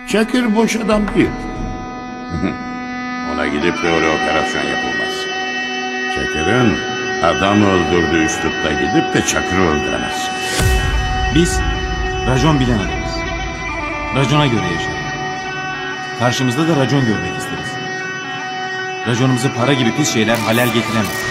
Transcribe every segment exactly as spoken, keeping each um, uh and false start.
Çakır boş adam değil. Ona gidip de öyle operasyon yapılmaz. Çakır'ın adam öldürdüğü üslupta gidip de Çakır'ı öldüremez. Biz racon bilen adamız. Racona göre yaşarız. Karşımızda da racon görmek isteriz. Raconumuzu para gibi pis şeyler halel getiremez.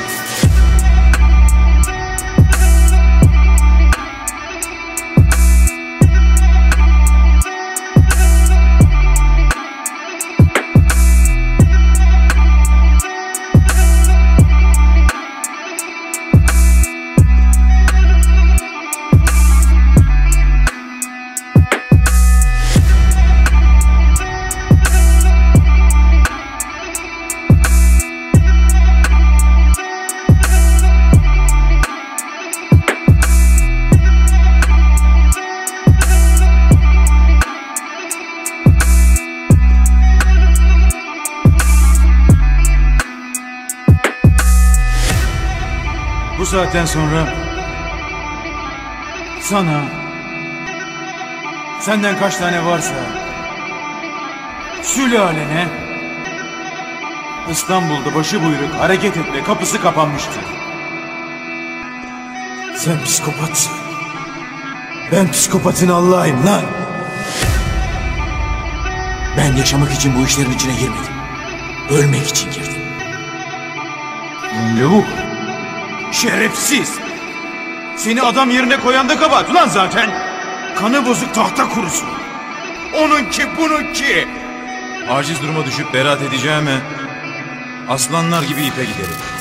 Bu saatten sonra sana, senden kaç tane varsa sülalene İstanbul'da başı buyruk hareket etme kapısı kapanmıştır. Sen psikopatsın. Ben psikopatın Allah'ıyım lan. Ben yaşamak için bu işlerin içine girmedim. Ölmek için girdim. Lavuk. Şerefsiz! Seni adam yerine koyan da kabahat ulan zaten! Kanı bozuk tahta kurusu! Onunki bununki! Aciz duruma düşüp beraat edeceğime aslanlar gibi ipe giderim.